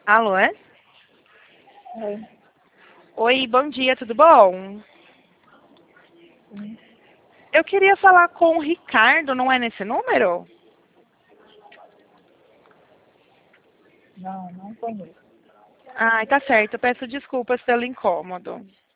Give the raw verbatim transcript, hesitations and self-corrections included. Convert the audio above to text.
Alô, é? Oi. Oi, bom dia, tudo bom? Sim. Eu queria falar com o Ricardo, não é nesse número? Não, não conheço. Ai, tá certo, eu peço desculpas pelo incômodo.